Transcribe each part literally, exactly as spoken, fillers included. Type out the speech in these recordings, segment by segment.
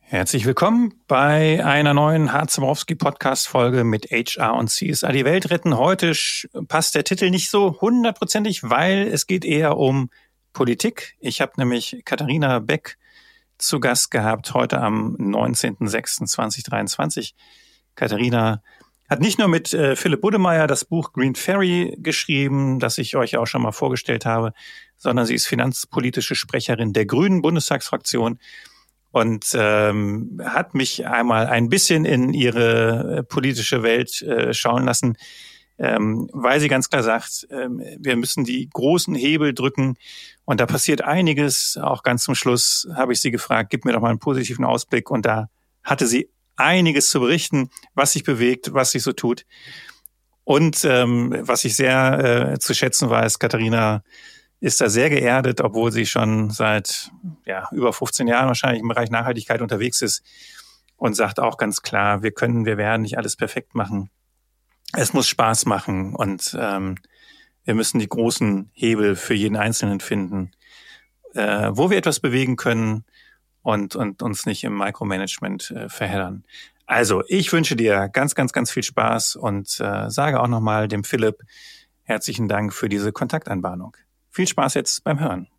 Herzlich willkommen bei einer neuen Hart-Zebrowski-Podcast-Folge mit H R und C S R die Welt retten. Heute passt der Titel nicht so hundertprozentig, weil es geht eher um Politik. Ich habe nämlich Katharina Beck zu Gast gehabt, heute am neunzehnten sechsten zweitausenddreiundzwanzig. Katharina hat nicht nur mit äh, Philipp Buddemeyer das Buch Green Ferry geschrieben, das ich euch auch schon mal vorgestellt habe, sondern sie ist finanzpolitische Sprecherin der Grünen Bundestagsfraktion und ähm, hat mich einmal ein bisschen in ihre äh, politische Welt äh, schauen lassen, ähm, weil sie ganz klar sagt, ähm, wir müssen die großen Hebel drücken und da passiert einiges. Auch ganz zum Schluss habe ich sie gefragt, gib mir doch mal einen positiven Ausblick, und da hatte sie einiges zu berichten, was sich bewegt, was sich so tut. Und ähm, was ich sehr äh, zu schätzen weiß, Katharina ist da sehr geerdet, obwohl sie schon seit ja über fünfzehn Jahren wahrscheinlich im Bereich Nachhaltigkeit unterwegs ist und sagt auch ganz klar, wir können, wir werden nicht alles perfekt machen. Es muss Spaß machen und ähm, wir müssen die großen Hebel für jeden Einzelnen finden, äh, wo wir etwas bewegen können und und uns nicht im Micromanagement äh, verheddern. Also, ich wünsche dir ganz, ganz, ganz viel Spaß und äh, sage auch nochmal dem Philipp herzlichen Dank für diese Kontaktanbahnung. Viel Spaß jetzt beim Hören.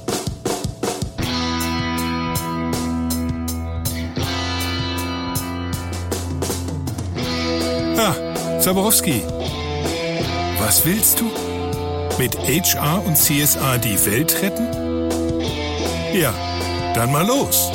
Ah, Zebrowski. Was willst du? Mit H R und C S R die Welt retten? Ja, dann mal los.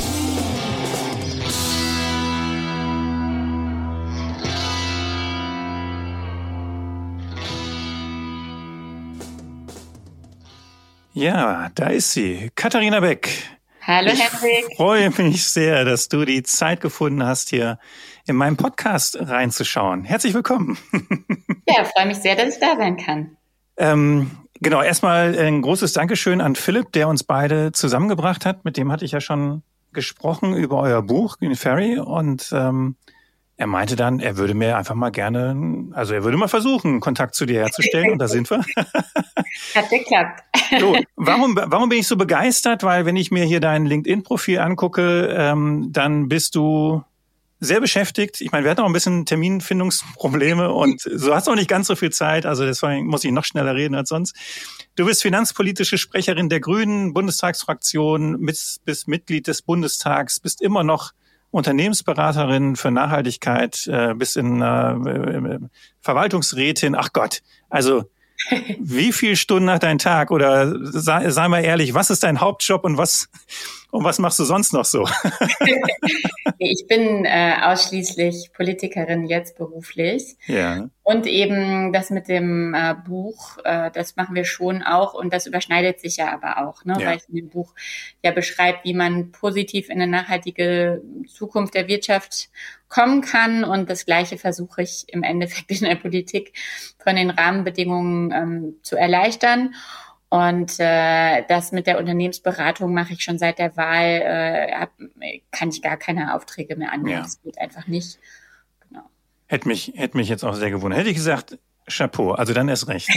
Ja, da ist sie, Katharina Beck. Hallo Henrik. Ich freue mich sehr, dass du die Zeit gefunden hast, hier in meinen Podcast reinzuschauen. Herzlich willkommen. Ja, freue mich sehr, dass ich da sein kann. Ähm, genau, erstmal ein großes Dankeschön an Philipp, der uns beide zusammengebracht hat. Mit dem hatte ich ja schon gesprochen über euer Buch Green Ferry und ähm, er meinte dann, er würde mir einfach mal gerne, also er würde mal versuchen, Kontakt zu dir herzustellen, und da sind wir. Hat geklappt. So, warum, warum bin ich so begeistert? Weil wenn ich mir hier dein LinkedIn-Profil angucke, ähm, dann bist du sehr beschäftigt. Ich meine, wir hatten auch ein bisschen Terminfindungsprobleme und so hast du auch nicht ganz so viel Zeit, also deswegen muss ich noch schneller reden als sonst. Du bist finanzpolitische Sprecherin der Grünen Bundestagsfraktion, bist, bist Mitglied des Bundestags, bist immer noch Unternehmensberaterin für Nachhaltigkeit, äh, bist in äh, Verwaltungsrätin. Ach Gott, also wie viele Stunden nach deinem Tag, oder sei, sei mal ehrlich, was ist dein Hauptjob und was und was machst du sonst noch so? Ich bin äh, ausschließlich Politikerin jetzt beruflich. Ja. Und eben das mit dem äh, Buch, äh, das machen wir schon auch, und das überschneidet sich ja aber auch, ne? Ja. Weil ich in dem Buch ja beschreibe, wie man positiv in eine nachhaltige Zukunft der Wirtschaft kommen kann, und das Gleiche versuche ich im Endeffekt in der Politik von den Rahmenbedingungen ähm, zu erleichtern. Und äh, das mit der Unternehmensberatung mache ich schon seit der Wahl, äh, hab, kann ich gar keine Aufträge mehr annehmen. Ja. Das geht einfach nicht. Genau. Hätte mich, hätte mich jetzt auch sehr gewundert. Hätte ich gesagt, Chapeau, also dann erst recht.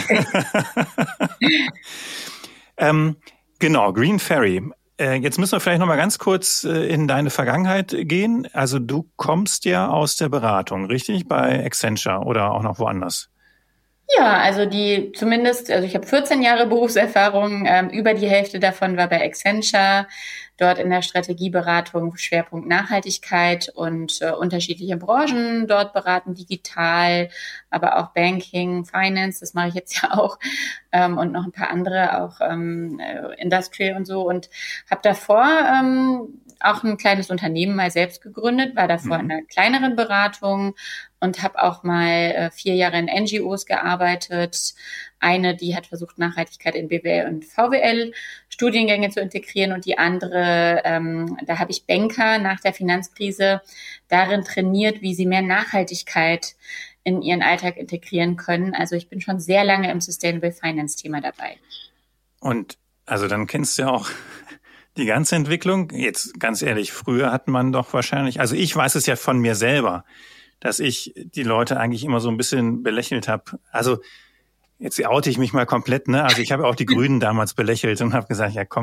ähm, genau, Green Ferry. Äh, jetzt müssen wir vielleicht noch mal ganz kurz äh, in deine Vergangenheit gehen. Also du kommst ja aus der Beratung, richtig? Bei Accenture oder auch noch woanders? Ja, also die zumindest, also ich habe vierzehn Jahre Berufserfahrung, ähm, über die Hälfte davon war bei Accenture, dort in der Strategieberatung, Schwerpunkt Nachhaltigkeit und äh, unterschiedliche Branchen dort beraten, digital, aber auch Banking, Finance, das mache ich jetzt ja auch, ähm, und noch ein paar andere, auch ähm, Industrial und so, und habe davor ähm, auch ein kleines Unternehmen mal selbst gegründet, war davor mhm. in einer kleineren Beratung und habe auch mal äh, vier Jahre in N G Os gearbeitet. Eine, die hat versucht, Nachhaltigkeit in B W L und V W L-Studiengänge zu integrieren, und die andere, ähm, da habe ich Banker nach der Finanzkrise darin trainiert, wie sie mehr Nachhaltigkeit in ihren Alltag integrieren können. Also ich bin schon sehr lange im Sustainable Finance-Thema dabei. Und also dann kennst du ja auch die ganze Entwicklung. Jetzt ganz ehrlich, früher hat man doch wahrscheinlich, also ich weiß es ja von mir selber, dass ich die Leute eigentlich immer so ein bisschen belächelt habe. Also jetzt oute ich mich mal komplett, ne? Also ich habe auch die Grünen damals belächelt und habe gesagt, ja komm,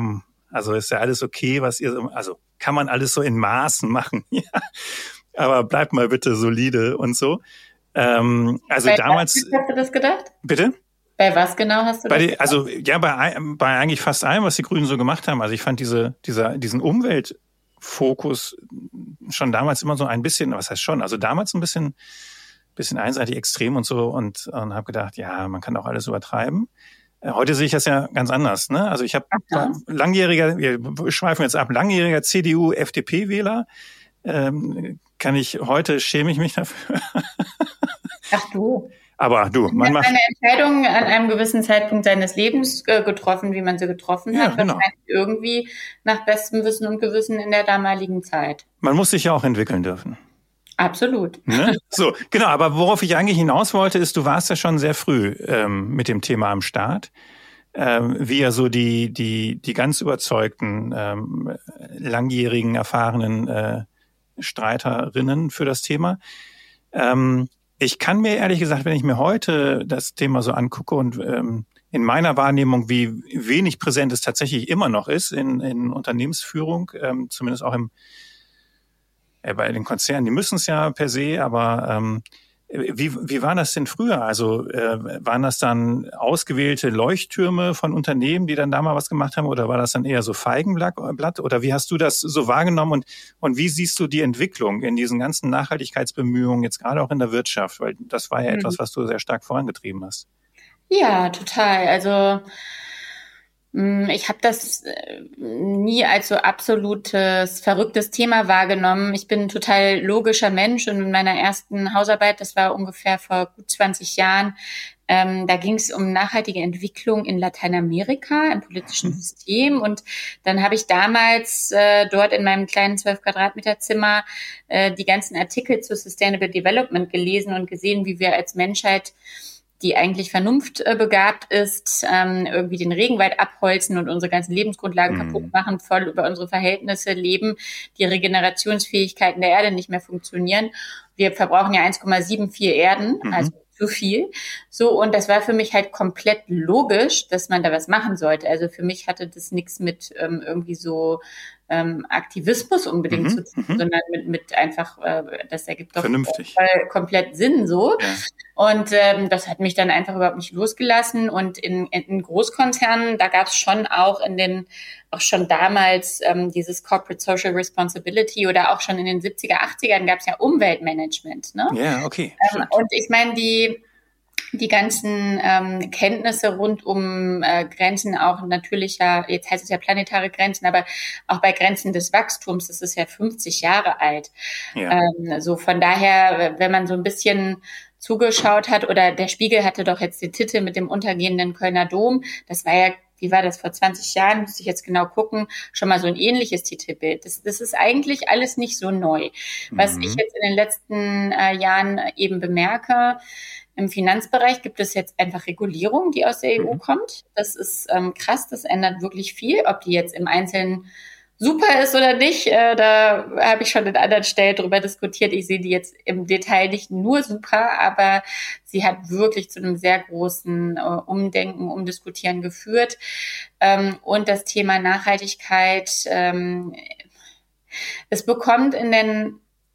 Also ist ja alles okay, was ihr, also kann man alles so in Maßen machen, ja. Aber bleibt mal bitte solide und so. Ähm, also bei damals. Was hast du das gedacht? Bitte? Bei was genau hast du bei das die, gedacht? Also ja, bei, bei eigentlich fast allem, was die Grünen so gemacht haben. Also ich fand diese, dieser, diesen Umweltfokus schon damals immer so ein bisschen, was heißt schon, also damals ein bisschen, bisschen einseitig extrem und so und, und habe gedacht, ja, man kann auch alles übertreiben. Heute sehe ich das ja ganz anders, ne? Also ich habe langjähriger, wir schweifen jetzt ab, langjähriger C D U, F D P-Wähler, ähm, kann ich, heute schäme ich mich dafür. Ach du. Aber du, man macht eine Entscheidung an einem gewissen Zeitpunkt seines Lebens äh, getroffen, wie man sie getroffen ja, hat, genau. wahrscheinlich irgendwie nach bestem Wissen und Gewissen in der damaligen Zeit. Man muss sich ja auch entwickeln dürfen. Absolut. Ne? So, genau, aber worauf ich eigentlich hinaus wollte, ist, du warst ja schon sehr früh ähm, mit dem Thema am Start. Ähm, wie ja so die, die, die ganz überzeugten, ähm, langjährigen, erfahrenen äh, Streiterinnen für das Thema. Ähm, ich kann mir ehrlich gesagt, wenn ich mir heute das Thema so angucke und ähm, in meiner Wahrnehmung, wie wenig präsent es tatsächlich immer noch ist in, in Unternehmensführung, ähm, zumindest auch im äh, bei den Konzernen, die müssen es ja per se, aber ähm, Wie, wie war das denn früher? Also äh, waren das dann ausgewählte Leuchttürme von Unternehmen, die dann da mal was gemacht haben, oder war das dann eher so Feigenblatt? Oder wie hast du das so wahrgenommen und, und wie siehst du die Entwicklung in diesen ganzen Nachhaltigkeitsbemühungen, jetzt gerade auch in der Wirtschaft? Weil das war ja mhm. etwas, was du sehr stark vorangetrieben hast. Ja, total. Also ich habe das nie als so absolutes, verrücktes Thema wahrgenommen. Ich bin ein total logischer Mensch und in meiner ersten Hausarbeit, das war ungefähr vor gut zwanzig Jahren, ähm, da ging es um nachhaltige Entwicklung in Lateinamerika, im politischen System. Und dann habe ich damals äh, dort in meinem kleinen zwölf Quadratmeter Zimmer äh, die ganzen Artikel zu Sustainable Development gelesen und gesehen, wie wir als Menschheit, die eigentlich vernunftbegabt ist, ähm, irgendwie den Regenwald abholzen und unsere ganzen Lebensgrundlagen mhm. kaputt machen, voll über unsere Verhältnisse leben, die Regenerationsfähigkeiten der Erde nicht mehr funktionieren. Wir verbrauchen ja eins Komma vierundsiebzig Erden, mhm. also zu viel. So, und das war für mich halt komplett logisch, dass man da was machen sollte. Also für mich hatte das nichts mit ähm, irgendwie so ähm, Aktivismus unbedingt mhm. zu tun, mhm. sondern mit, mit einfach, äh, das ergibt doch voll komplett Sinn so. Ja. Und ähm, das hat mich dann einfach überhaupt nicht losgelassen. Und in, in Großkonzernen, da gab es schon auch in den, auch schon damals ähm, dieses Corporate Social Responsibility oder auch schon in den siebziger, achtzigern gab es ja Umweltmanagement. Ne? Ja, okay. Ähm, und ich meine, die die ganzen ähm, Kenntnisse rund um äh, Grenzen auch natürlicher, jetzt heißt es ja planetare Grenzen, aber auch bei Grenzen des Wachstums, das ist ja fünfzig Jahre alt. Ja. Ähm, so von daher, wenn man so ein bisschen zugeschaut hat, oder der Spiegel hatte doch jetzt den Titel mit dem untergehenden Kölner Dom, das war ja, wie war das vor zwanzig Jahren, müsste ich jetzt genau gucken, schon mal so ein ähnliches Titelbild. Das, das ist eigentlich alles nicht so neu. Was mhm. ich jetzt in den letzten äh, Jahren eben bemerke, im Finanzbereich gibt es jetzt einfach Regulierung, die aus der E U mhm. kommt. Das ist ähm, krass, das ändert wirklich viel. Ob die jetzt im Einzelnen super ist oder nicht, äh, da habe ich schon an anderen Stellen drüber diskutiert. Ich sehe die jetzt im Detail nicht nur super, aber sie hat wirklich zu einem sehr großen äh, Umdenken, Umdiskutieren geführt. Ähm, und das Thema Nachhaltigkeit, ähm, es bekommt in den...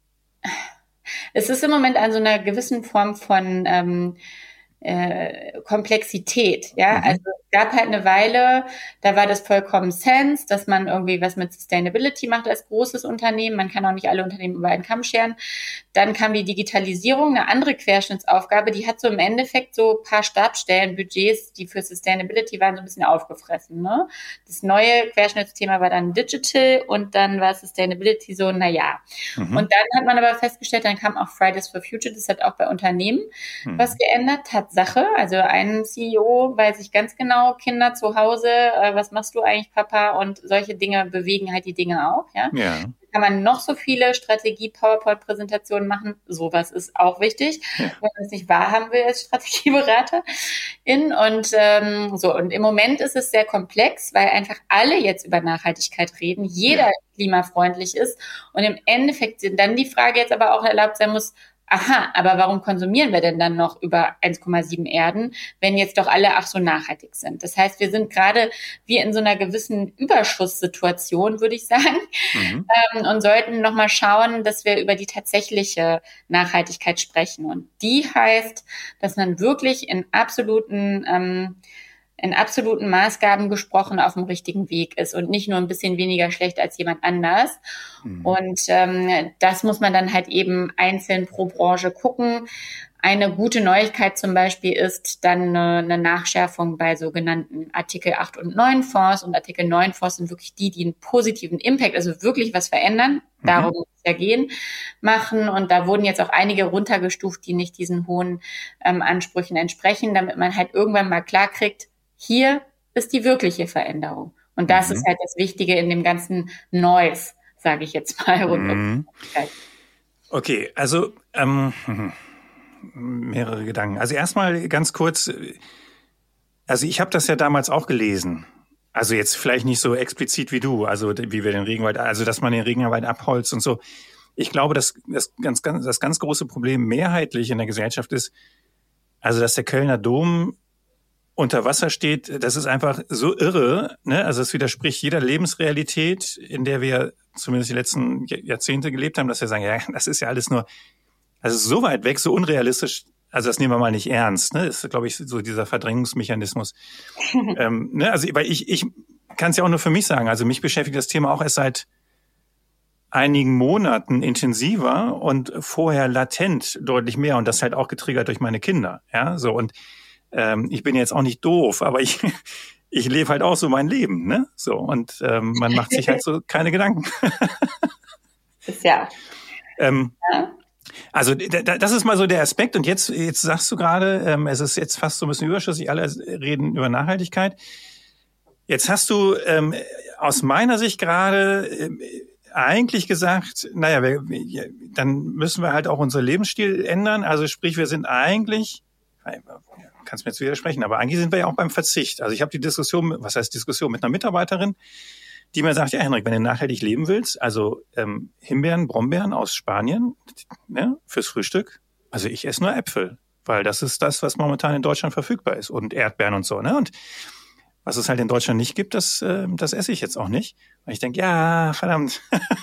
Es ist im Moment an so einer gewissen Form von ähm, äh, Komplexität, ja, mhm. also es gab halt eine Weile, da war das vollkommen Sense, dass man irgendwie was mit Sustainability macht als großes Unternehmen, man kann auch nicht alle Unternehmen über einen Kamm scheren. Dann kam die Digitalisierung, eine andere Querschnittsaufgabe, die hat so im Endeffekt so ein paar Stabsstellenbudgets, die für Sustainability waren, so ein bisschen aufgefressen, ne? Das neue Querschnittsthema war dann Digital und dann war Sustainability so, naja. Mhm. Und dann hat man aber festgestellt, dann kam auch Fridays for Future, das hat auch bei Unternehmen mhm. was geändert, Tatsache. Also ein C E O weiß ich ganz genau, Kinder zu Hause, äh, was machst du eigentlich, Papa? Und solche Dinge bewegen halt die Dinge auch, ja. Ja. Kann man noch so viele Strategie-PowerPoint-Präsentationen machen. Sowas ist auch wichtig. Ja. Wenn man es nicht wahrhaben will als Strategieberaterin. Und ähm, so, und im Moment ist es sehr komplex, weil einfach alle jetzt über Nachhaltigkeit reden, jeder ja. klimafreundlich ist. Und im Endeffekt dann die Frage jetzt aber auch erlaubt sein muss, aha, aber warum konsumieren wir denn dann noch über eins Komma sieben Erden, wenn jetzt doch alle ach so nachhaltig sind? Das heißt, wir sind gerade wie in so einer gewissen Überschusssituation, würde ich sagen, mhm. ähm, und sollten nochmal schauen, dass wir über die tatsächliche Nachhaltigkeit sprechen. Und die heißt, dass man wirklich in absoluten ähm, in absoluten Maßgaben gesprochen auf dem richtigen Weg ist und nicht nur ein bisschen weniger schlecht als jemand anders. Mhm. Und ähm, das muss man dann halt eben einzeln pro Branche gucken. Eine gute Neuigkeit zum Beispiel ist dann eine, eine Nachschärfung bei sogenannten Artikel acht und neun Fonds. Und Artikel neun Fonds sind wirklich die, die einen positiven Impact, also wirklich was verändern, mhm. darum muss es ja gehen, machen. Und da wurden jetzt auch einige runtergestuft, die nicht diesen hohen ähm, Ansprüchen entsprechen, damit man halt irgendwann mal klar kriegt, hier ist die wirkliche Veränderung. Und das mhm. ist halt das Wichtige in dem ganzen Noise, sage ich jetzt mal. Rund um okay, also ähm, mehrere Gedanken. Also erstmal ganz kurz, also ich habe das ja damals auch gelesen. Also jetzt vielleicht nicht so explizit wie du, also wie wir den Regenwald, also dass man den Regenwald abholzt und so. Ich glaube, dass das ganz, ganz, das ganz große Problem mehrheitlich in der Gesellschaft ist, also dass der Kölner Dom unter Wasser steht, das ist einfach so irre, ne? Also es widerspricht jeder Lebensrealität, in der wir zumindest die letzten Jahrzehnte gelebt haben, dass wir sagen, ja, das ist ja alles nur, also so weit weg, so unrealistisch, also das nehmen wir mal nicht ernst, ne? Das ist, glaube ich, so dieser Verdrängungsmechanismus. ähm, ne? Also weil ich, ich kann es ja auch nur für mich sagen, also mich beschäftigt das Thema auch erst seit einigen Monaten intensiver und vorher latent deutlich mehr und das halt auch getriggert durch meine Kinder, ja, so und Ähm, ich bin jetzt auch nicht doof, aber ich, ich lebe halt auch so mein Leben, ne? So, und ähm, man macht sich halt so keine Gedanken. ja. ähm, ja. Also da, das ist mal so der Aspekt. Und jetzt, jetzt sagst du gerade, ähm, es ist jetzt fast so ein bisschen überschüssig, alle reden über Nachhaltigkeit. Jetzt hast du ähm, aus meiner Sicht gerade äh, eigentlich gesagt, naja, wir, wir, dann müssen wir halt auch unseren Lebensstil ändern. Also sprich, wir sind eigentlich... kannst mir jetzt widersprechen, aber eigentlich sind wir ja auch beim Verzicht. Also ich habe die Diskussion, was heißt Diskussion, mit einer Mitarbeiterin, die mir sagt, ja Henrik, wenn du nachhaltig leben willst, also ähm, Himbeeren, Brombeeren aus Spanien, ne, fürs Frühstück, also ich esse nur Äpfel, weil das ist das, was momentan in Deutschland verfügbar ist und Erdbeeren und so, ne, und was es halt in Deutschland nicht gibt, das, äh, das esse ich jetzt auch nicht. Und ich denke, ja, verdammt.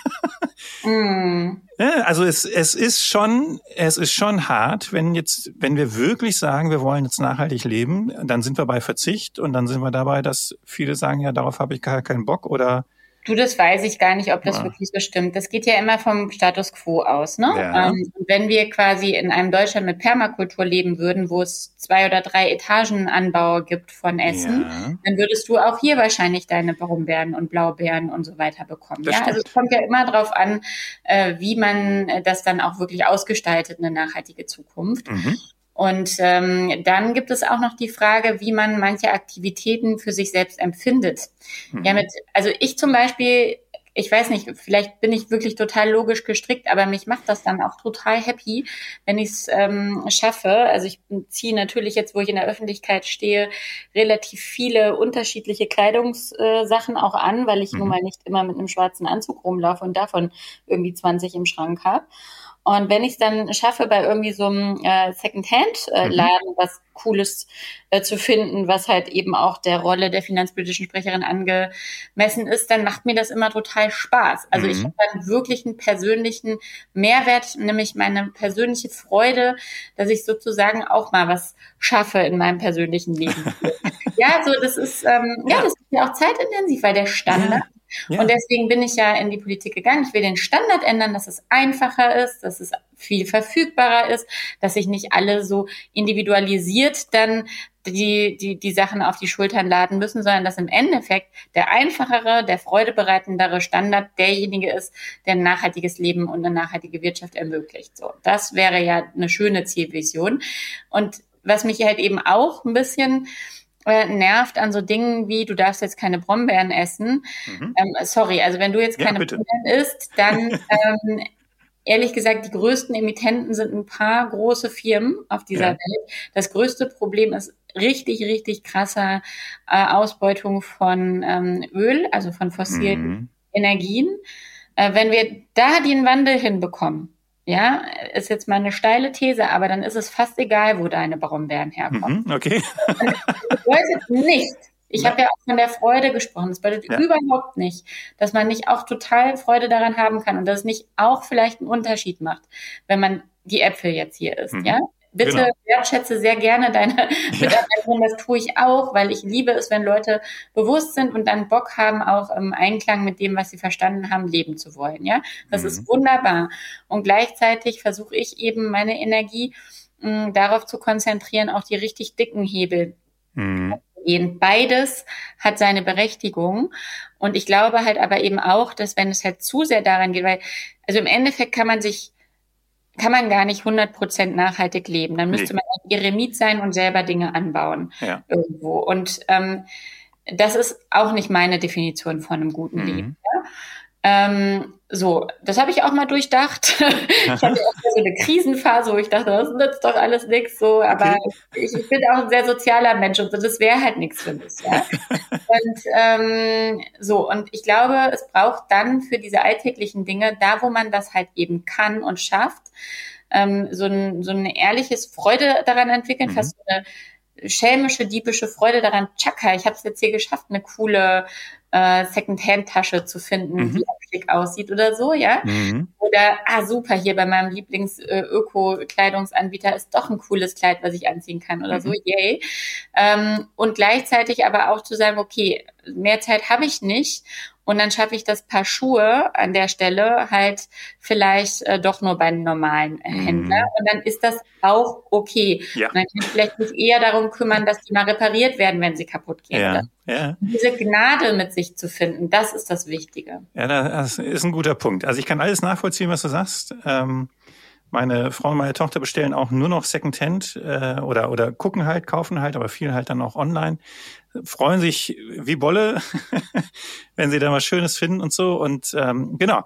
mm. ja, also es, es ist schon, es ist schon hart, wenn jetzt, wenn wir wirklich sagen, wir wollen jetzt nachhaltig leben, dann sind wir bei Verzicht und dann sind wir dabei, dass viele sagen, ja, darauf habe ich gar keinen Bock oder Du, das weiß ich gar nicht, ob das ja. wirklich so stimmt. Das geht ja immer vom Status quo aus, ne? Ja. Ähm, wenn wir quasi in einem Deutschland mit Permakultur leben würden, wo es zwei oder drei Etagenanbau gibt von Essen, ja. dann würdest du auch hier wahrscheinlich deine Brombeeren und Blaubeeren und so weiter bekommen. Das ja, stimmt. Also es kommt ja immer drauf an, äh, wie man das dann auch wirklich ausgestaltet, eine nachhaltige Zukunft. Mhm. Und ähm, dann gibt es auch noch die Frage, wie man manche Aktivitäten für sich selbst empfindet. Mhm. Ja, mit, also ich zum Beispiel, ich weiß nicht, vielleicht bin ich wirklich total logisch gestrickt, aber mich macht das dann auch total happy, wenn ich es ähm, schaffe. Also ich ziehe natürlich jetzt, wo ich in der Öffentlichkeit stehe, relativ viele unterschiedliche Kleidungssachen äh, auch an, weil ich mhm. nun mal nicht immer mit einem schwarzen Anzug rumlaufe und davon irgendwie zwanzig im Schrank habe. Und wenn ich es dann schaffe, bei irgendwie so einem äh, Second-Hand-Laden mhm. was Cooles äh, zu finden, was halt eben auch der Rolle der finanzpolitischen Sprecherin angemessen ist, dann macht mir das immer total Spaß. Also mhm. ich habe dann wirklich einen persönlichen Mehrwert, nämlich meine persönliche Freude, dass ich sozusagen auch mal was schaffe in meinem persönlichen Leben. ja, so das ist ähm, ja. ja, das ist ja auch zeitintensiv, weil der Standard Ja. Und deswegen bin ich ja in die Politik gegangen. Ich will den Standard ändern, dass es einfacher ist, dass es viel verfügbarer ist, dass sich nicht alle so individualisiert dann die, die, die Sachen auf die Schultern laden müssen, sondern dass im Endeffekt der einfachere, der freudebereitendere Standard derjenige ist, der ein nachhaltiges Leben und eine nachhaltige Wirtschaft ermöglicht. So, das wäre ja eine schöne Zielvision. Und was mich halt eben auch ein bisschen nervt an so Dingen wie, du darfst jetzt keine Brombeeren essen. Mhm. Ähm, sorry, also wenn du jetzt keine ja, Brombeeren isst, dann ähm, ehrlich gesagt, die größten Emittenten sind ein paar große Firmen auf dieser ja. Welt. Das größte Problem ist richtig, richtig krasser äh, Ausbeutung von ähm, Öl, also von fossilen mhm. Energien. Äh, wenn wir da den Wandel hinbekommen, ja, ist jetzt mal eine steile These, aber dann ist es fast egal, wo deine Brombeeren herkommen. Mhm, okay. Das bedeutet nicht, ich ja. habe ja auch von der Freude gesprochen, das bedeutet ja. überhaupt nicht, dass man nicht auch total Freude daran haben kann und dass es nicht auch vielleicht einen Unterschied macht, wenn man die Äpfel jetzt hier isst, mhm. ja? Bitte genau. wertschätze sehr gerne deine Mitarbeiterin, das tue ich auch, weil ich liebe es, wenn Leute bewusst sind und dann Bock haben, auch im Einklang mit dem, was sie verstanden haben, leben zu wollen. Ja, das mhm. ist wunderbar. Und gleichzeitig versuche ich eben meine Energie mh, darauf zu konzentrieren, auch die richtig dicken Hebel mhm. gehen. Beides hat seine Berechtigung. Und ich glaube halt aber eben auch, dass wenn es halt zu sehr daran geht, weil, also im Endeffekt kann man sich kann man gar nicht hundert Prozent nachhaltig leben. Dann müsste nee. man ein Eremit sein und selber Dinge anbauen ja. irgendwo. Und ähm, das ist auch nicht meine Definition von einem guten mhm. Leben. Ja? Ähm, so, das habe ich auch mal durchdacht. Ich hatte auch so eine Krisenphase, wo ich dachte, das nützt doch alles nichts. So, aber okay. ich, ich bin auch ein sehr sozialer Mensch und so, das wäre halt nichts für mich. Ja? Und ähm, so, und ich glaube, es braucht dann für diese alltäglichen Dinge, da wo man das halt eben kann und schafft, ähm, so ein so eine ehrliches Freude daran entwickeln, mhm. fast so eine schelmische, diebische Freude daran. Tschakka, ich habe es jetzt hier geschafft, eine coole äh, Second-Hand-Tasche zu finden, mhm. die schick aussieht oder so, ja. Mhm. Oder, ah super, hier bei meinem Lieblings-Öko-Kleidungsanbieter ist doch ein cooles Kleid, was ich anziehen kann oder mhm. so, yay. Ähm, und gleichzeitig aber auch zu sagen, okay, mehr Zeit habe ich nicht und dann schaffe ich das Paar Schuhe an der Stelle halt vielleicht äh, doch nur bei einem normalen äh, Händler. Und dann ist das auch okay. Ja. Und dann kann ich vielleicht mich eher darum kümmern, dass die mal repariert werden, wenn sie kaputt gehen. Ja. Ja. Diese Gnade mit sich zu finden, das ist das Wichtige. Ja, das ist ein guter Punkt. Also ich kann alles nachvollziehen, was du sagst. Ähm, meine Frau und meine Tochter bestellen auch nur noch Secondhand äh, oder oder gucken halt, kaufen halt, aber viel halt dann auch online. Freuen sich wie Bolle, wenn sie da was Schönes finden und so. Und ähm, genau.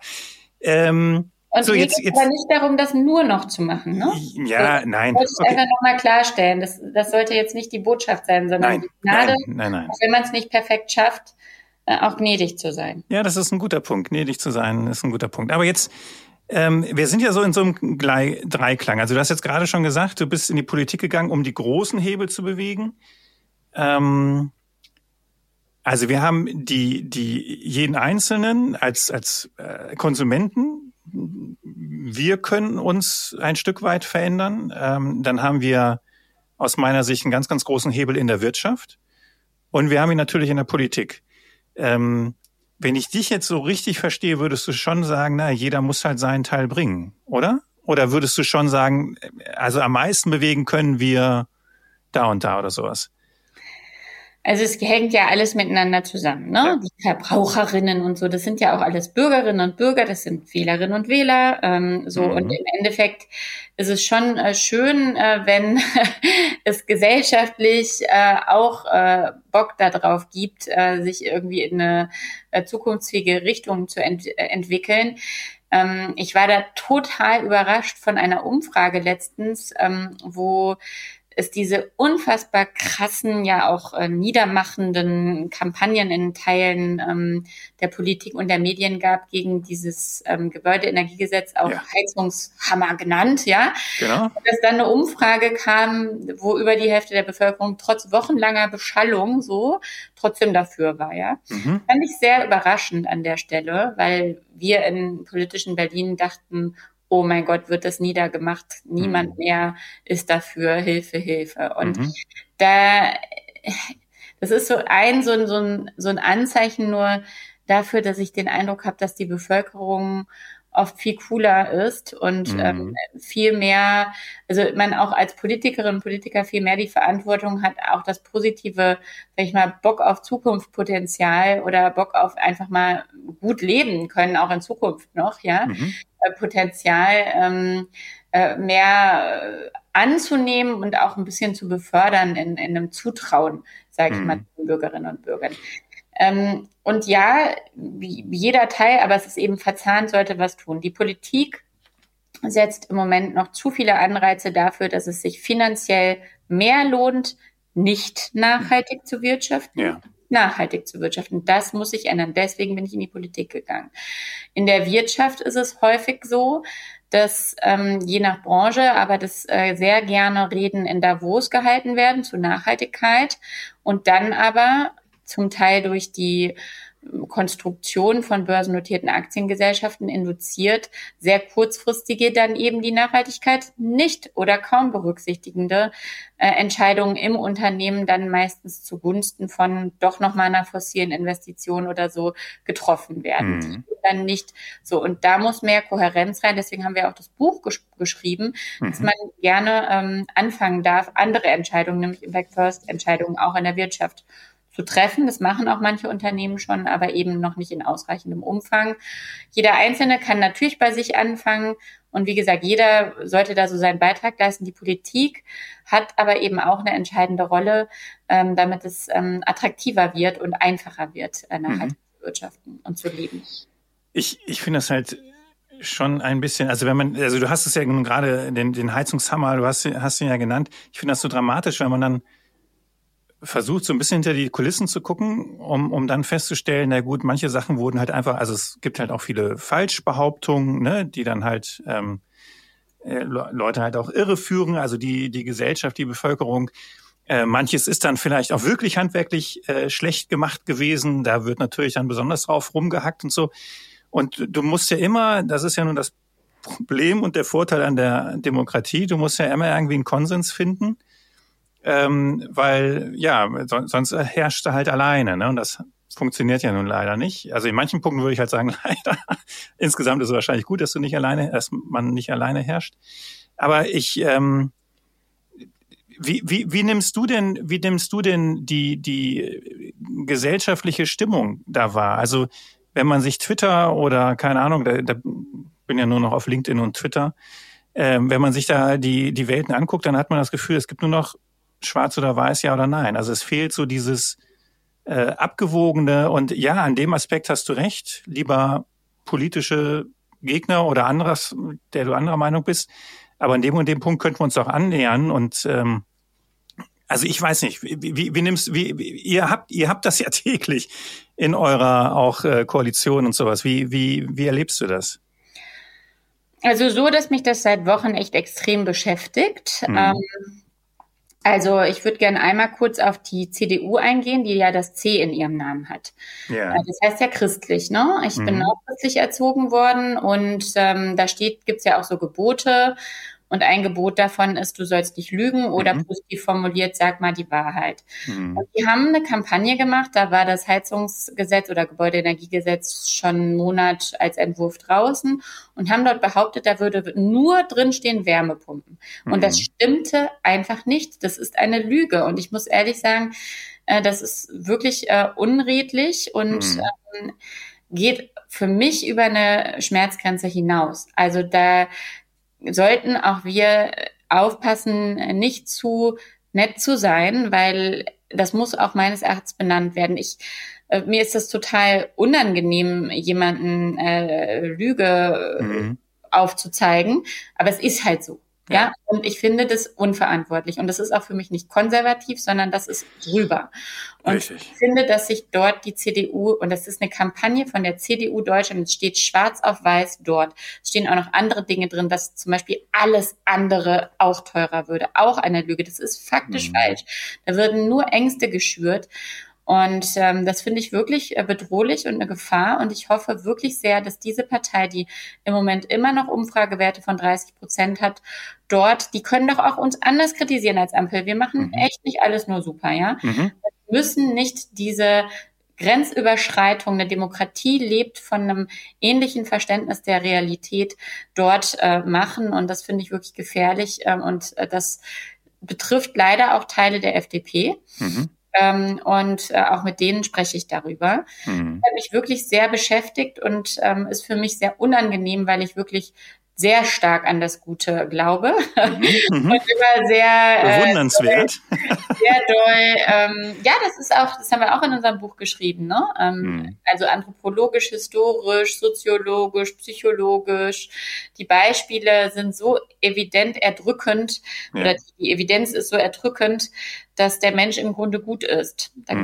Ähm, und so mir jetzt, geht jetzt aber nicht darum, das nur noch zu machen, ne? Ja, so, nein. Das wollte ich okay. einfach nochmal klarstellen. Das, das sollte jetzt nicht die Botschaft sein, sondern nein, die Gnade, nein, nein, nein. auch wenn man es nicht perfekt schafft, auch gnädig zu sein. Ja, das ist ein guter Punkt. Gnädig zu sein ist ein guter Punkt. Aber jetzt, ähm, wir sind ja so in so einem Glei- Dreiklang. Also du hast jetzt gerade schon gesagt, du bist in die Politik gegangen, um die großen Hebel zu bewegen. Ähm, also wir haben die, die jeden Einzelnen als als äh, Konsumenten. Wir können uns ein Stück weit verändern. Ähm, dann haben wir aus meiner Sicht einen ganz, ganz großen Hebel in der Wirtschaft. Und wir haben ihn natürlich in der Politik. Ähm, wenn ich dich jetzt so richtig verstehe, würdest du schon sagen, na, jeder muss halt seinen Teil bringen, oder? Oder würdest du schon sagen, also am meisten bewegen können wir da und da oder sowas? Also es hängt ja alles miteinander zusammen, ne? Ja. Die Verbraucherinnen und so, das sind ja auch alles Bürgerinnen und Bürger, das sind Wählerinnen und Wähler, ähm, so. Mhm. Und im Endeffekt ist es schon äh, schön, äh, wenn es gesellschaftlich äh, auch äh, Bock darauf gibt, äh, sich irgendwie in eine äh, zukunftsfähige Richtung zu ent- äh, entwickeln. Ähm, ich war da total überrascht von einer Umfrage letztens, ähm, wo es diese unfassbar krassen, ja auch äh, niedermachenden Kampagnen in Teilen ähm, der Politik und der Medien gab gegen dieses ähm, Gebäudeenergiegesetz, auch ja. Heizungshammer genannt, ja. Genau. Und dass dann eine Umfrage kam, wo über die Hälfte der Bevölkerung trotz wochenlanger Beschallung so trotzdem dafür war, ja. Mhm. Fand ich sehr überraschend an der Stelle, weil wir in politischen Berlin dachten, oh mein Gott, wird das niedergemacht, niemand mhm. mehr ist dafür, Hilfe, Hilfe. Und mhm. da, das ist so ein, so ein, so ein, so ein Anzeichen nur dafür, dass ich den Eindruck habe, dass die Bevölkerung oft viel cooler ist und mhm. ähm, viel mehr, also man auch als Politikerin und Politiker viel mehr die Verantwortung hat, auch das positive, sag ich mal, Bock auf Zukunftspotenzial oder Bock auf einfach mal gut leben können, auch in Zukunft noch, ja, mhm. äh, Potenzial ähm, äh, mehr äh, anzunehmen und auch ein bisschen zu befördern in, in einem Zutrauen, sage ich mhm. mal, den Bürgerinnen und Bürgern. Ähm, und ja, wie jeder Teil, aber es ist eben verzahnt, sollte was tun. Die Politik setzt im Moment noch zu viele Anreize dafür, dass es sich finanziell mehr lohnt, nicht nachhaltig zu wirtschaften. Ja. nachhaltig zu wirtschaften. Das muss sich ändern. Deswegen bin ich in die Politik gegangen. In der Wirtschaft ist es häufig so, dass ähm, je nach Branche, aber dass äh, sehr gerne Reden in Davos gehalten werden zu Nachhaltigkeit und dann aber zum Teil durch die Konstruktion von börsennotierten Aktiengesellschaften induziert, sehr kurzfristige dann eben die Nachhaltigkeit nicht oder kaum berücksichtigende äh, Entscheidungen im Unternehmen dann meistens zugunsten von doch nochmal einer fossilen Investition oder so getroffen werden. Mhm. Dann nicht so. Und da muss mehr Kohärenz rein. Deswegen haben wir auch das Buch ges- geschrieben, mhm. dass man gerne ähm, anfangen darf, andere Entscheidungen, nämlich Impact First Entscheidungen auch in der Wirtschaft zu treffen. Das machen auch manche Unternehmen schon, aber eben noch nicht in ausreichendem Umfang. Jeder Einzelne kann natürlich bei sich anfangen. Und wie gesagt, jeder sollte da so seinen Beitrag leisten. Die Politik hat aber eben auch eine entscheidende Rolle, ähm, damit es ähm, attraktiver wird und einfacher wird, äh, nachhaltig mhm. zu wirtschaften und zu leben. Ich, ich finde das halt schon ein bisschen, also wenn man, also du hast es ja nun gerade, den, den Heizungshammer, du hast, hast ihn ja genannt. Ich finde das so dramatisch, wenn man dann versucht, so ein bisschen hinter die Kulissen zu gucken, um, um dann festzustellen, na gut, manche Sachen wurden halt einfach, also es gibt halt auch viele Falschbehauptungen, ne, die dann halt ähm, äh, Leute halt auch irreführen, also die die Gesellschaft, die Bevölkerung. Äh, manches ist dann vielleicht auch wirklich handwerklich äh, schlecht gemacht gewesen, da wird natürlich dann besonders drauf rumgehackt und so. Und du musst ja immer, das ist ja nun das Problem und der Vorteil an der Demokratie, du musst ja immer irgendwie einen Konsens finden. Ähm, weil, ja, so, sonst herrscht er halt alleine, ne? Und das funktioniert ja nun leider nicht. Also in manchen Punkten würde ich halt sagen, leider. Insgesamt ist es wahrscheinlich gut, dass du nicht alleine, dass man nicht alleine herrscht. Aber ich, ähm, wie, wie, wie nimmst du denn, wie nimmst du denn die, die gesellschaftliche Stimmung da wahr? Also, wenn man sich Twitter oder, keine Ahnung, da, da bin ja nur noch auf LinkedIn und Twitter, ähm, wenn man sich da die, die Welten anguckt, dann hat man das Gefühl, es gibt nur noch schwarz oder weiß, ja oder nein. Also es fehlt so dieses äh, abgewogene und ja, an dem Aspekt hast du recht, lieber politische Gegner oder anderes, der du anderer Meinung bist. Aber an dem und dem Punkt könnten wir uns auch annähern und ähm, also ich weiß nicht, wie, wie, wie nimmst wie, wie ihr habt ihr habt das ja täglich in eurer auch äh, Koalition und sowas. Wie wie wie erlebst du das? Also so, dass mich das seit Wochen echt extrem beschäftigt. Mhm. Ähm, Also ich würde gerne einmal kurz auf die C D U eingehen, die ja das C in ihrem Namen hat. Ja. Das heißt ja christlich, ne? Ich mhm. bin auch christlich erzogen worden und ähm, da steht, gibt's ja auch so Gebote und ein Gebot davon ist, du sollst nicht lügen oder mhm. positiv formuliert, sag mal die Wahrheit. Mhm. Und die haben eine Kampagne gemacht, da war das Heizungsgesetz oder Gebäudeenergiegesetz schon einen Monat als Entwurf draußen und haben dort behauptet, da würde nur drinstehen Wärmepumpen. Mhm. Und das stimmte einfach nicht. Das ist eine Lüge. Und ich muss ehrlich sagen, äh, das ist wirklich äh, unredlich und mhm. ähm, geht für mich über eine Schmerzgrenze hinaus. Also da sollten auch wir aufpassen, nicht zu nett zu sein, weil das muss auch meines Erachtens benannt werden. Ich, äh, mir ist das total unangenehm, jemanden äh, Lüge mhm. aufzuzeigen, aber es ist halt so. Ja. ja, und ich finde das unverantwortlich. Und das ist auch für mich nicht konservativ, sondern das ist drüber. Und Richtig. Ich finde, dass sich dort die C D U, und das ist eine Kampagne von der C D U Deutschland, es steht schwarz auf weiß dort. Es stehen auch noch andere Dinge drin, dass zum Beispiel alles andere auch teurer würde. Auch eine Lüge. Das ist faktisch mhm. falsch. Da würden nur Ängste geschürt. Und ähm, das finde ich wirklich äh, bedrohlich und eine Gefahr. Und ich hoffe wirklich sehr, dass diese Partei, die im Moment immer noch Umfragewerte von dreißig Prozent hat, dort, die können doch auch uns anders kritisieren als Ampel. Wir machen mhm. echt nicht alles nur super, ja. Mhm. Wir müssen nicht diese Grenzüberschreitung, eine Demokratie lebt von einem ähnlichen Verständnis der Realität dort äh, machen. Und das finde ich wirklich gefährlich. Ähm, und äh, das betrifft leider auch Teile der F D P. Mhm. Ähm, und äh, auch mit denen spreche ich darüber. Mhm. Das hat mich wirklich sehr beschäftigt und ähm, ist für mich sehr unangenehm, weil ich wirklich sehr stark an das Gute glaube. Mhm. Und immer sehr bewundernswert. Äh, doll, sehr doll. Ähm, ja, das ist auch, das haben wir auch in unserem Buch geschrieben, ne? Ähm, mhm. Also anthropologisch, historisch, soziologisch, psychologisch. Die Beispiele sind so evident erdrückend, ja. oder die Evidenz ist so erdrückend, dass der Mensch im Grunde gut ist. Da gibt es mhm.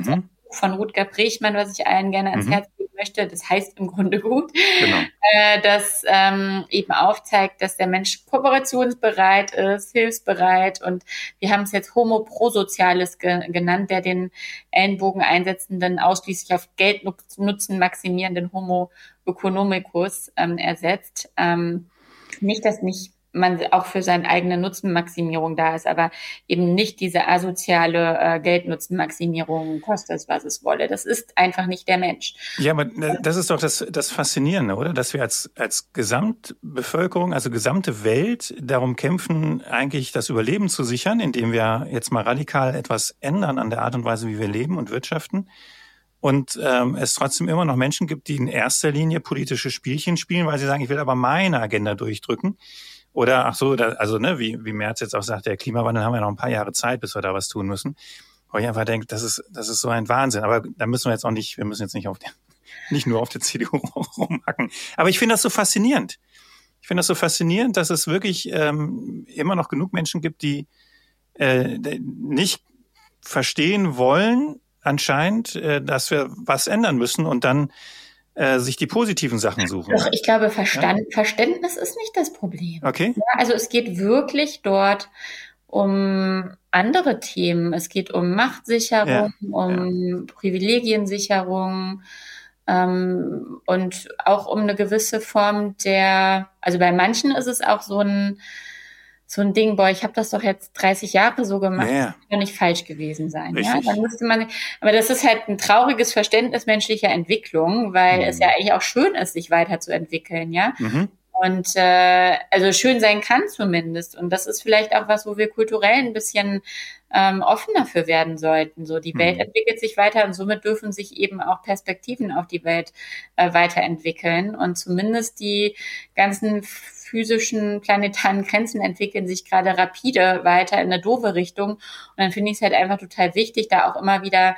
von Rutger Bregmann, was ich allen gerne ans mhm. Herz legen möchte, das heißt im Grunde gut, genau. äh, das ähm, eben aufzeigt, dass der Mensch kooperationsbereit ist, hilfsbereit, und wir haben es jetzt Homo prosozialis ge- genannt, der den Ellenbogen einsetzenden, ausschließlich auf Geldnutzen maximierenden Homo economicus ähm, ersetzt. Ähm, nicht, dass nicht man auch für seine eigene Nutzenmaximierung da ist, aber eben nicht diese asoziale äh, Geldnutzenmaximierung, kostet es, was es wolle. Das ist einfach nicht der Mensch. Ja, aber das ist doch das, das Faszinierende, oder? Dass wir als, als Gesamtbevölkerung, also gesamte Welt darum kämpfen, eigentlich das Überleben zu sichern, indem wir jetzt mal radikal etwas ändern an der Art und Weise, wie wir leben und wirtschaften. Und ähm, es trotzdem immer noch Menschen gibt, die in erster Linie politische Spielchen spielen, weil sie sagen, ich will aber meine Agenda durchdrücken. Oder, ach so, da, also ne, wie, wie Merz jetzt auch sagt, der Klimawandel, haben wir noch ein paar Jahre Zeit, bis wir da was tun müssen. Wo ich einfach denke, das ist, das ist so ein Wahnsinn. Aber da müssen wir jetzt auch nicht, wir müssen jetzt nicht auf der, nicht nur auf der C D U rumhacken. Aber ich finde das so faszinierend. Ich finde das so faszinierend, dass es wirklich ähm, immer noch genug Menschen gibt, die äh, nicht verstehen wollen, anscheinend, äh, dass wir was ändern müssen und dann äh, sich die positiven Sachen suchen. Doch, ich glaube, Verstand, ja? Verständnis ist nicht das Problem. Okay. Ja, also es geht wirklich dort um andere Themen. Es geht um Machtsicherung, ja, um ja. Privilegiensicherung ähm, und auch um eine gewisse Form der, also bei manchen ist es auch so ein so ein Ding, boah, ich habe das doch jetzt dreißig Jahre so gemacht, ja, das kann nicht falsch gewesen sein. Richtig. Ja, dann müsste man, aber das ist halt ein trauriges Verständnis menschlicher Entwicklung, weil mhm. es ja eigentlich auch schön ist, sich weiterzuentwickeln, ja. Mhm. Und äh, also schön sein kann zumindest. Und das ist vielleicht auch was, wo wir kulturell ein bisschen ähm, offen dafür werden sollten. So, die mhm. Welt entwickelt sich weiter und somit dürfen sich eben auch Perspektiven auf die Welt äh, weiterentwickeln. Und zumindest die ganzen physischen planetaren Grenzen entwickeln sich gerade rapide weiter in eine doofe Richtung. Und dann finde ich es halt einfach total wichtig, da auch immer wieder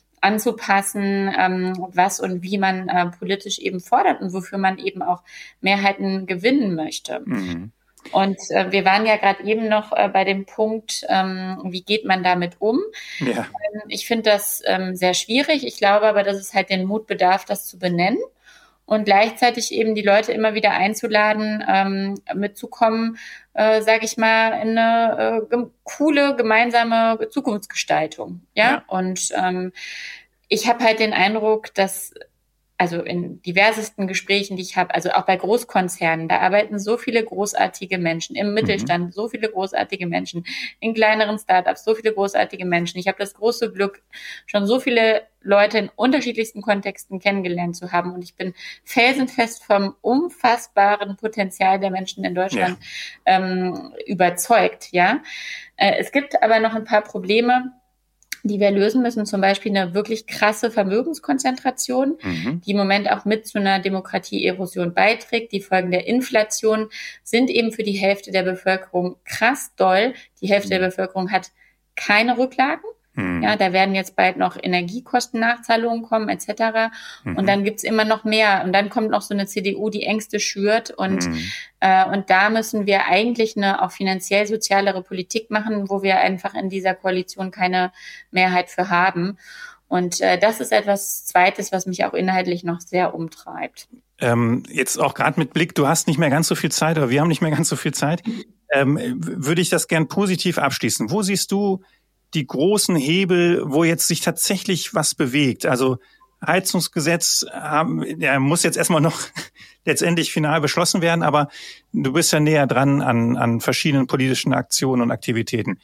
anzupassen, ähm, was und wie man äh, politisch eben fordert und wofür man eben auch Mehrheiten gewinnen möchte. Mhm. Und äh, wir waren ja gerade eben noch äh, bei dem Punkt, ähm, wie geht man damit um? Ja. Ähm, ich finde das ähm, sehr schwierig. Ich glaube aber, dass es halt den Mut bedarf, das zu benennen. Und gleichzeitig eben die Leute immer wieder einzuladen, ähm, mitzukommen, äh, sage ich mal, in eine äh, ge- coole gemeinsame Zukunftsgestaltung. Ja, ja. Und ähm, ich habe halt den Eindruck, dass also in diversesten Gesprächen, die ich habe, also auch bei Großkonzernen, da arbeiten so viele großartige Menschen, im Mittelstand mhm. so viele großartige Menschen, in kleineren Startups so viele großartige Menschen. Ich habe das große Glück, schon so viele Leute in unterschiedlichsten Kontexten kennengelernt zu haben, und ich bin felsenfest vom unfassbaren Potenzial der Menschen in Deutschland ja. ähm, überzeugt. Ja, äh, es gibt aber noch ein paar Probleme, die wir lösen müssen, zum Beispiel eine wirklich krasse Vermögenskonzentration, mhm. die im Moment auch mit zu einer Demokratieerosion beiträgt. Die Folgen der Inflation sind eben für die Hälfte der Bevölkerung krass doll. Die Hälfte mhm. der Bevölkerung hat keine Rücklagen. Mhm. Ja, da werden jetzt bald noch Energiekostennachzahlungen kommen et cetera. Mhm. Und dann gibt's immer noch mehr. Und dann kommt noch so eine C D U, die Ängste schürt. Und mhm. äh, und da müssen wir eigentlich eine auch finanziell sozialere Politik machen, wo wir einfach in dieser Koalition keine Mehrheit für haben. Und äh, das ist etwas Zweites, was mich auch inhaltlich noch sehr umtreibt. Ähm, jetzt auch gerade mit Blick, du hast nicht mehr ganz so viel Zeit, oder wir haben nicht mehr ganz so viel Zeit, ähm, würde ich das gern positiv abschließen. Wo siehst du die großen Hebel, wo jetzt sich tatsächlich was bewegt? Also Heizungsgesetz haben, ja, muss jetzt erstmal noch letztendlich final beschlossen werden, aber du bist ja näher dran an, an verschiedenen politischen Aktionen und Aktivitäten.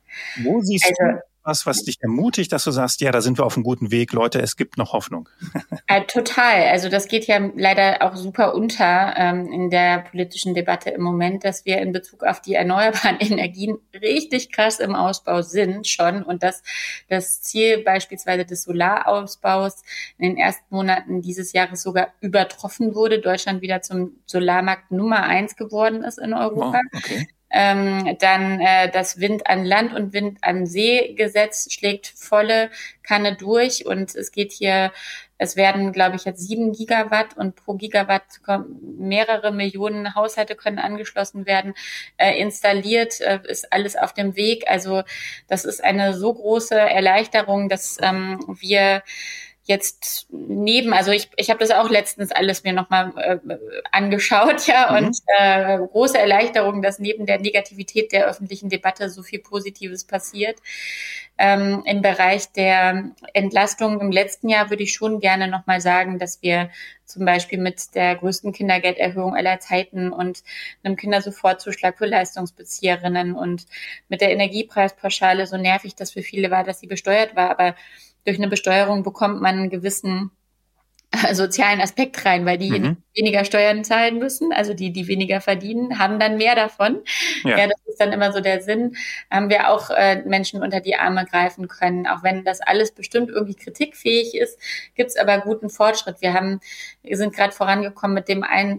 Wo siehst also, du was, was dich ermutigt, dass du sagst, ja, da sind wir auf einem guten Weg, Leute, es gibt noch Hoffnung? Äh, total. Also das geht ja leider auch super unter ähm, in der politischen Debatte im Moment, dass wir in Bezug auf die erneuerbaren Energien richtig krass im Ausbau sind schon, und dass das Ziel beispielsweise des Solarausbaus in den ersten Monaten dieses Jahres sogar übertroffen wurde, Deutschland wieder zum Solarmarkt Nummer eins geworden ist in Europa. Oh, okay. Ähm, dann äh, das Wind an Land und Wind an See Gesetz schlägt volle Kanne durch, und es geht hier Es werden, glaube ich, jetzt sieben Gigawatt und pro Gigawatt mehrere Millionen Haushalte können angeschlossen werden. Äh, installiert äh, ist alles auf dem Weg. Also das ist eine so große Erleichterung, dass ähm, wir jetzt neben, also ich ich habe das auch letztens alles mir nochmal äh, angeschaut, ja, mhm. und äh, große Erleichterung, dass neben der Negativität der öffentlichen Debatte so viel Positives passiert. Ähm, im Bereich der Entlastung im letzten Jahr würde ich schon gerne nochmal sagen, dass wir zum Beispiel mit der größten Kindergelderhöhung aller Zeiten und einem Kindersofortzuschlag für Leistungsbezieherinnen und mit der Energiepreispauschale, so nervig das für viele war, dass sie besteuert war, aber durch eine Besteuerung bekommt man einen gewissen sozialen Aspekt rein, weil diejenigen, die mhm. weniger Steuern zahlen müssen, also die, die weniger verdienen, haben dann mehr davon. Ja, ja das ist dann immer so der Sinn. Haben wir auch äh, Menschen unter die Arme greifen können, auch wenn das alles bestimmt irgendwie kritikfähig ist, gibt es aber guten Fortschritt. Wir haben, wir sind gerade vorangekommen mit dem Ein-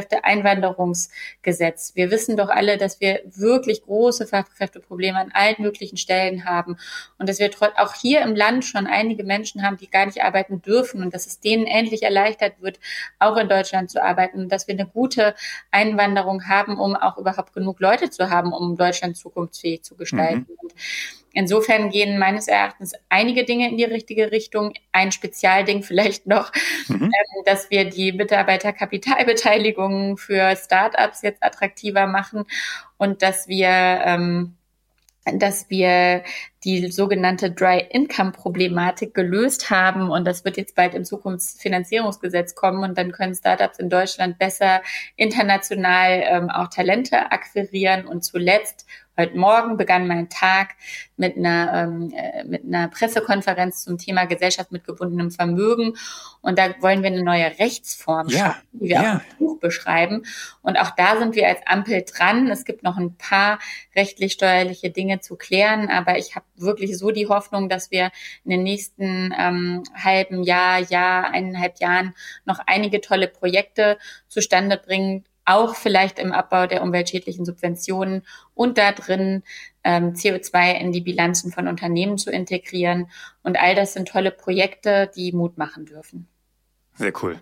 Fachkräfteeinwanderungsgesetz. Wir wissen doch alle, dass wir wirklich große Fachkräfteprobleme an allen möglichen Stellen haben und dass wir trotz auch hier im Land schon einige Menschen haben, die gar nicht arbeiten dürfen und dass es denen endlich erleichtert wird, auch in Deutschland zu arbeiten, dass wir eine gute Einwanderung haben, um auch überhaupt genug Leute zu haben, um Deutschland zukunftsfähig zu gestalten. Mhm. Und insofern gehen meines Erachtens einige Dinge in die richtige Richtung. Ein Spezialding vielleicht noch, mhm. ähm, dass wir die Mitarbeiterkapitalbeteiligung für Startups jetzt attraktiver machen und dass wir ähm, dass wir die sogenannte Dry-Income-Problematik gelöst haben und das wird jetzt bald im Zukunftsfinanzierungsgesetz kommen und dann können Startups in Deutschland besser international ähm, auch Talente akquirieren und zuletzt heute Morgen begann mein Tag mit einer ähm, äh, mit einer Pressekonferenz zum Thema Gesellschaft mit gebundenem Vermögen und da wollen wir eine neue Rechtsform ja, schaffen, die wir ja. auch im Buch beschreiben und auch da sind wir als Ampel dran. Es gibt noch ein paar rechtlich-steuerliche Dinge zu klären, aber ich habe wirklich so die Hoffnung, dass wir in den nächsten ähm, halben Jahr, Jahr, eineinhalb Jahren noch einige tolle Projekte zustande bringen, auch vielleicht im Abbau der umweltschädlichen Subventionen und da drin ähm, C O zwei in die Bilanzen von Unternehmen zu integrieren. Und all das sind tolle Projekte, die Mut machen dürfen. Sehr cool.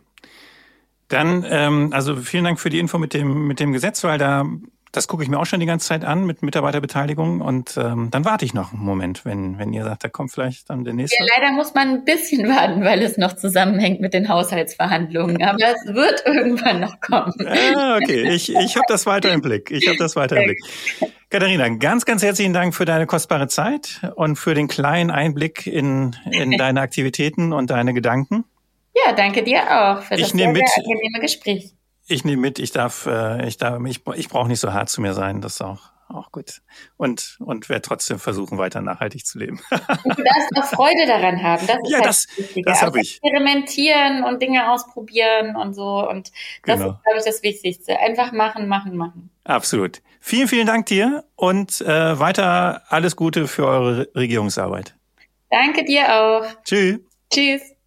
Dann, ähm, also vielen Dank für die Info mit dem mit dem Gesetz, weil da das gucke ich mir auch schon die ganze Zeit an mit Mitarbeiterbeteiligung und ähm, dann warte ich noch einen Moment, wenn wenn ihr sagt, da kommt vielleicht dann der nächste. Ja, leider muss man ein bisschen warten, weil es noch zusammenhängt mit den Haushaltsverhandlungen, aber es wird irgendwann noch kommen. Ah, okay, ich ich habe das weiter im Blick. Ich habe das weiter im Blick. Katharina, ganz, ganz herzlichen Dank für deine kostbare Zeit und für den kleinen Einblick in in deine Aktivitäten und deine Gedanken. Ja, danke dir auch für das ich sehr, sehr angenehme Gespräch. Ich nehme mit, ich darf, äh, ich darf, ich, ich brauche nicht so hart zu mir sein, das ist auch, auch gut. Und, und werde trotzdem versuchen, weiter nachhaltig zu leben. Und du darfst auch Freude daran haben, das ist ja, halt das, wichtig. das habe ich. Experimentieren und Dinge ausprobieren und so und das genau. ist, glaube ich, das Wichtigste. Einfach machen, machen, machen. Absolut. Vielen, vielen Dank dir und äh, weiter alles Gute für eure Regierungsarbeit. Danke dir auch. Tschüss. Tschüss.